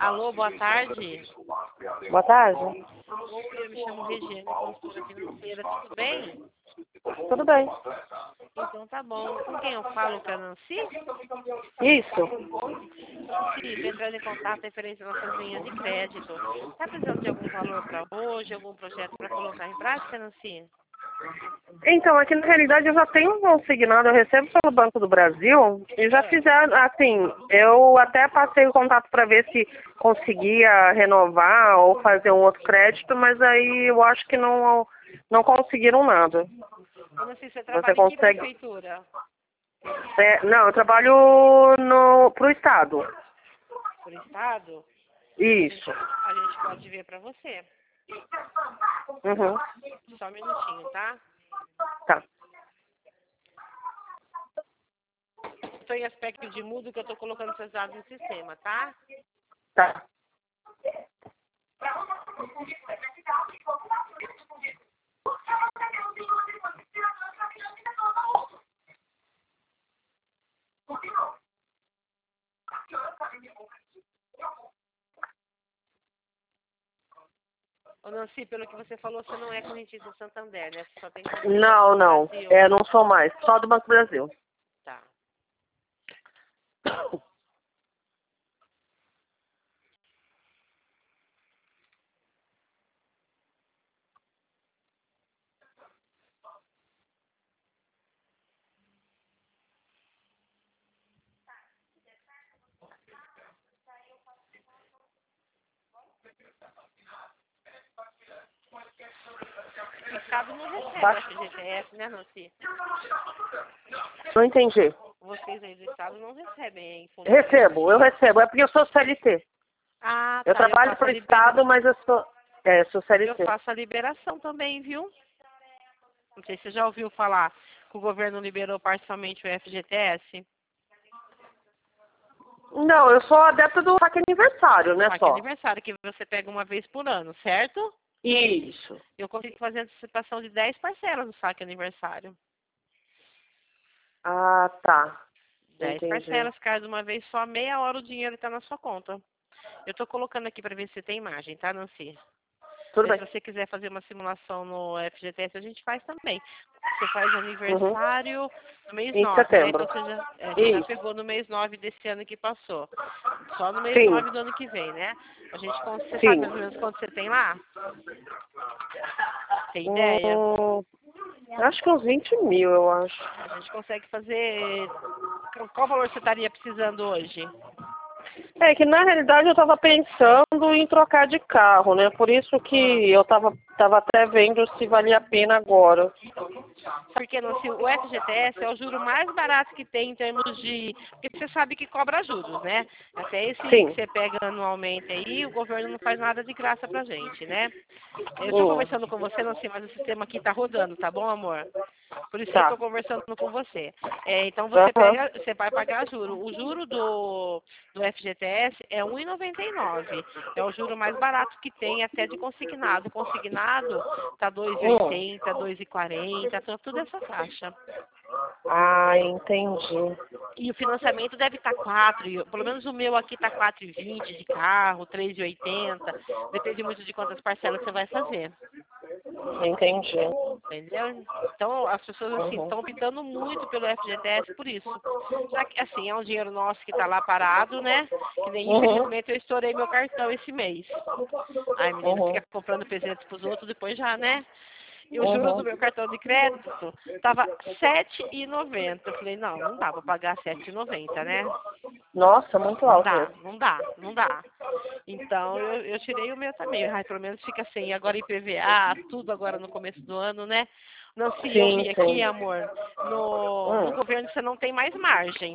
Alô, boa tarde. Boa tarde. Oi, eu me chamo Regiane, consultora financeira, tudo bem? Tudo bem? Então tá bom. Com quem eu falo, que é a Nancy? Isso. Nancy, estou entrando em contato referente às nossas linhas de crédito. Está precisando de algum valor para hoje, algum projeto para colocar em prática, Nancy? Então, aqui na realidade eu já tenho um consignado, eu recebo pelo Banco do Brasil e já fizeram, assim, eu até passei o contato para ver se conseguia renovar ou fazer um outro crédito, mas aí eu acho que não conseguiram nada. Nancy, você Você trabalha em que consegue? prefeitura? Não, eu trabalho pro Estado. Por estado? Isso. A gente pode ver para você. Uhum. Só um minutinho, tá? Tá. Estou em aspecto de mudo que eu estou colocando seus dados no sistema, tá? Tá. Ô, Nancy, pelo que você falou, você não é correntista do Santander, né? Você só tem Não, não. Brasil. Não sou mais. Só do Banco do Brasil. Tá. O Estado não recebe o FGTS, né, Nancy? Não entendi. Vocês aí do Estado não recebem, hein? Eu recebo. É porque eu sou CLT. Ah, Eu tá. trabalho para o Estado, mas eu sou CLT. Eu faço a liberação também, viu? Não sei se você já ouviu falar que o governo liberou parcialmente o FGTS. Não, eu sou adepta do saque aniversário, né, Saque só? aniversário, que você pega uma vez por ano, certo? Isso. Eu consigo fazer antecipação de 10 parcelas no saque aniversário. Ah, tá. 10 Entendi. parcelas, cada uma vez só, meia hora o dinheiro está na sua conta. Eu estou colocando aqui para ver se tem imagem, tá, Nancy? Tudo Se bem. você quiser fazer uma simulação no FGTS, a gente faz também. Você faz Uhum. aniversário no mês Em 9, né? setembro. Então você já Isso. pegou no mês 9 desse ano que passou. Só no mês Sim. 9 do ano que vem, né? Você sabe Sim. mais ou menos quanto você tem lá? Tem ideia? Acho que uns 20 mil, eu acho. A gente consegue fazer. Qual valor você estaria precisando hoje? É que na realidade eu estava pensando em trocar de carro, né? Por isso que eu tava até vendo se valia a pena agora. Porque não, se o FGTS é o juro mais barato que tem em termos de. Porque você sabe que cobra juros, né? Até esse que Sim. você pega anualmente aí, o governo não faz nada de graça pra gente, né? Eu estou conversando com você, não sei, mas o sistema aqui está rodando, tá bom, amor? Por isso que eu Tá. estou conversando com você. Então Aham. você vai pagar juro. O juro do FGTS é 1,99. É o juro mais barato que tem, até de consignado. Consignado tá 2,80, 2,40, tudo essa faixa. Ah, entendi. E o financiamento deve estar 4, pelo menos o meu aqui está 4,20 de carro, 3,80. Depende muito de quantas parcelas você vai fazer. Entendi. Entendeu? Então, as pessoas assim Uhum. estão optando muito pelo FGTS por isso. Já que assim, é um dinheiro nosso que está lá parado, né? Que nem, Uhum. infelizmente eu estourei meu cartão esse mês. Ai, menina, Uhum. fica comprando presentes pros outros, depois já, né? E o juros do Uhum. meu cartão de crédito estava 7,90. Eu falei, não dá para pagar 7,90, né? Nossa, muito Não alto dá, mesmo. não dá. Então eu tirei o meu também. Ai, pelo menos fica assim. Agora IPVA, tudo agora no começo do ano, né? Não, se eu Sim, vi aqui, sim. amor, no governo você não tem mais margem.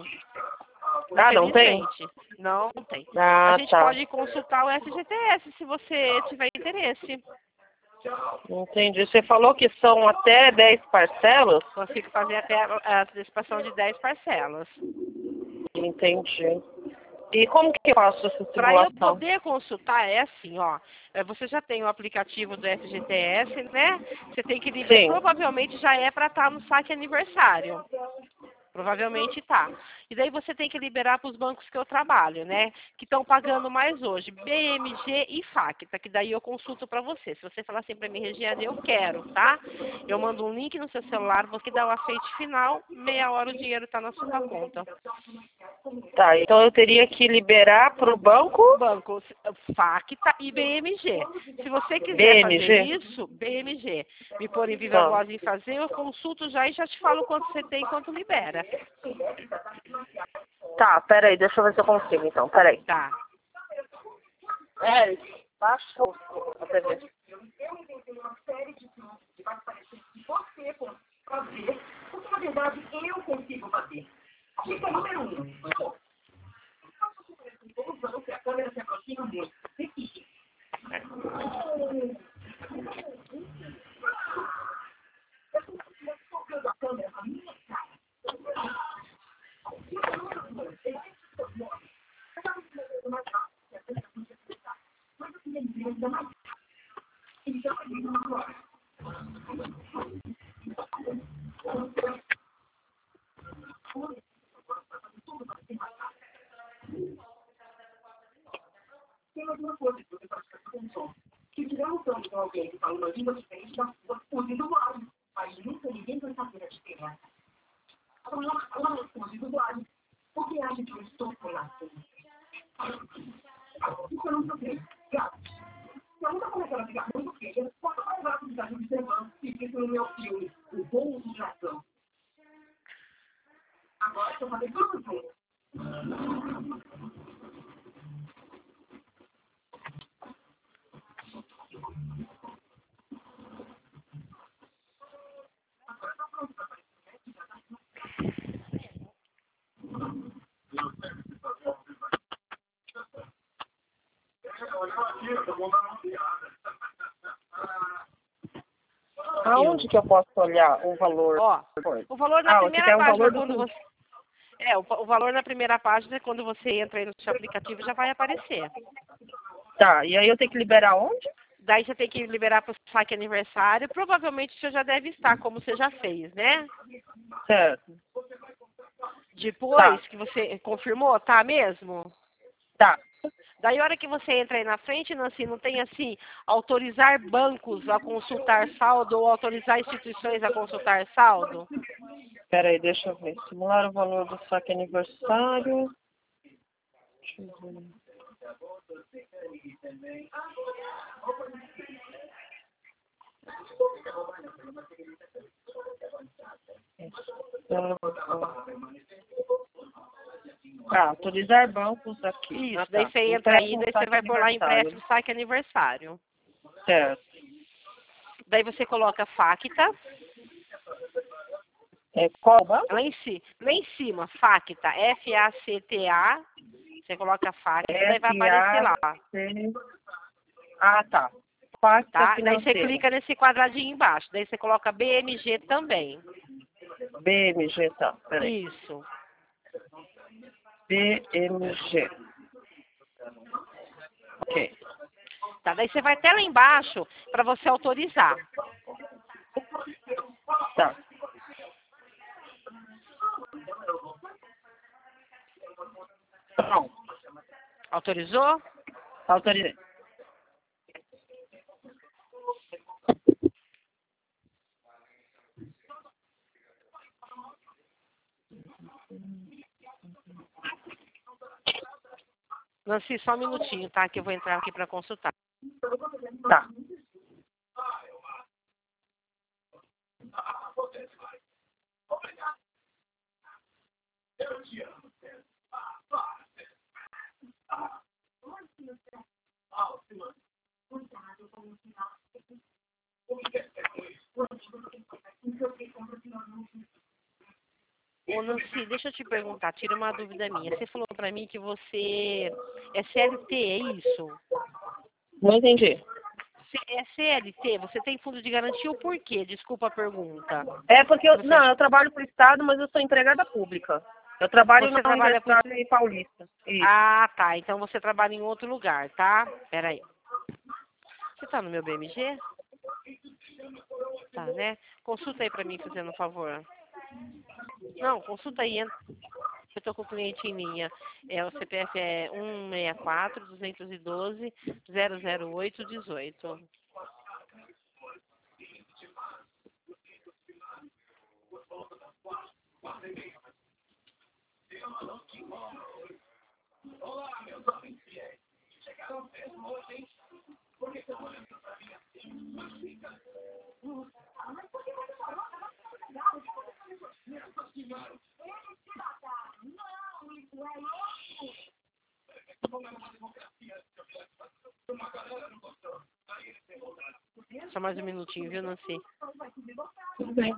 Ah, não tem? Infelizmente, não tem. A Ah, gente tá. pode consultar o FGTS se você tiver interesse. Entendi. Você falou que são até 10 parcelas? Consigo fazer até a antecipação de 10 parcelas. Entendi. E como que eu faço essa Para eu simulação? poder consultar, é assim, ó. Você já tem o aplicativo do FGTS, né? Você tem que liberar. Sim. Provavelmente já é para estar no saque aniversário. Provavelmente tá. E daí você tem que liberar para os bancos que eu trabalho, né? Que estão pagando mais hoje, BMG e Facta, que daí eu consulto para você. Se você falar assim para mim, Regiane, eu quero, tá? Eu mando um link no seu celular, você dá o aceite final, meia hora o dinheiro está na sua conta. Tá, então eu teria que liberar para o banco? Banco Facta e BMG. Se você quiser BMG? fazer isso, BMG, me pôr em viva Tá. voz e fazer, eu consulto já e já te falo quanto você tem e quanto libera. Tá, peraí, deixa eu ver se eu consigo então, peraí. Tá. Baixou a TV. Porque na verdade eu consigo fazer. Dica número 1. A câmera se aproxima muito. Tem alguma coisa que você pode fazer com o som. Se tiver um som com alguém que fala uma língua diferente da sua, use dublagem. Mas nunca ninguém vai saber a diferença. Agora, use dublagem. Por que acha que eu estou falando? Isso eu não sei. Gato. Eu nunca começaram a ficar muito feia. Quando eu levar a publicidade observando, isso no meu filme, O Voo do Dragão. Agora, eu vou fazer tudo junto. Aonde que eu posso olhar o valor? Ó, o valor na primeira você página, quer o valor quando você... o valor na primeira página, quando você entra aí no seu aplicativo, já vai aparecer. Tá, e aí eu tenho que liberar onde? Daí você tem que liberar para o saque aniversário. Provavelmente você já deve estar, como você já fez, né? Certo. Depois Tá. que você confirmou, tá mesmo? Tá. Daí a hora que você entra aí na frente, Nancy, não tem assim, autorizar bancos a consultar saldo ou autorizar instituições a consultar saldo? Peraí, deixa eu ver. Simular o valor do saque aniversário. Deixa eu ver. Autorizar bancos aqui. Isso, daí você entra aí, daí você vai pôr lá empréstimo saque aniversário. Certo. Daí você coloca Facta. Qual banco? Lá em cima, Facta, F-A-C-T-A. Você coloca Facta, daí vai aparecer lá. Ah, tá. Facta Tá? Daí você financeira. clica nesse quadradinho embaixo. Daí você coloca BMG também. BMG, tá. Peraí. Isso. BMG. Ok. Tá? Daí você vai até lá embaixo para você autorizar. Tá. Pronto. Autorizou? Autorizei. Nancy, só um minutinho, tá? Que eu vou entrar aqui para consultar. Tá. Ô, Nancy, deixa eu te perguntar, tira uma dúvida minha. Você falou para mim que você é CLT, é isso? Não entendi. É CLT? Você tem fundo de garantia ou por quê? Desculpa a pergunta. É porque eu trabalho para o Estado, mas eu sou empregada pública. Eu trabalho na Universidade Paulista. Isso. Ah, tá. Então você trabalha em outro lugar, tá? Peraí. Você tá no meu BMG? Tá, né? Consulta aí para mim, fazendo um favor. Não, consulta aí. Eu estou com o cliente em linha. O CPF é 164-212-008-18. Só mais um minutinho, viu, Nancy? Tudo bem.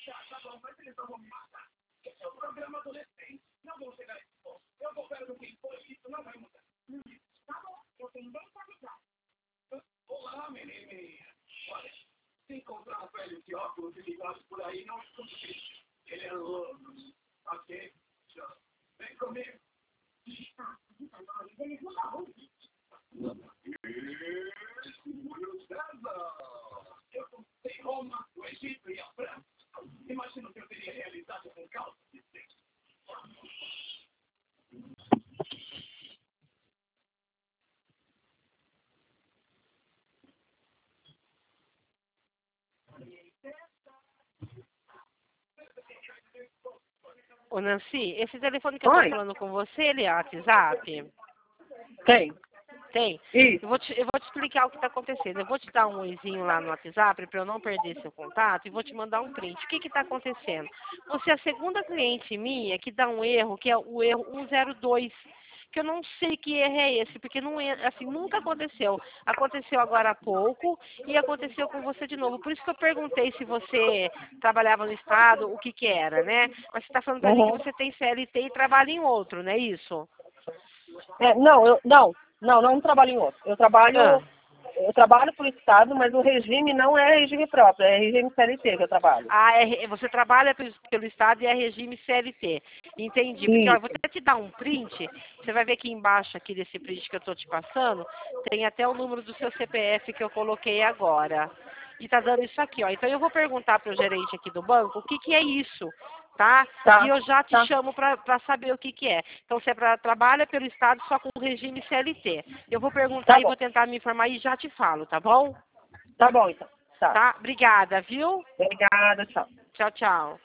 Ô, Nancy, esse telefone que eu tô Oi. falando com você, ele é WhatsApp? Tem. Tem? Isso. Eu vou te explicar o que está acontecendo. Eu vou te dar um oizinho lá no WhatsApp para eu não perder seu contato e vou te mandar um print. O que está acontecendo? Você é a segunda cliente minha que dá um erro, que é o erro 102, que eu não sei que erro é esse, porque não é, assim, nunca aconteceu. Aconteceu agora há pouco e aconteceu com você de novo. Por isso que eu perguntei se você trabalhava no estado, o que que era, né? Mas você está falando para mim que você tem CLT e trabalha em outro, não é isso? Não trabalho em outro. Eu trabalho para o Estado, mas o regime não é regime próprio, é regime CLT que eu trabalho. Você trabalha pelo Estado e é regime CLT. Entendi. Porque ó, eu vou até te dar um print. Você vai ver aqui embaixo aqui desse print que eu estou te passando, tem até o número do seu CPF que eu coloquei agora. E tá dando isso aqui, ó. Então eu vou perguntar para o gerente aqui do banco o que que é isso, tá? E eu já te chamo para saber o que que é. Então você trabalha pelo Estado só com o regime CLT. Eu vou perguntar e vou tentar me informar e já te falo, tá bom? Tá bom, então. Tá? Obrigada, viu? Obrigada, tchau. Tchau, tchau.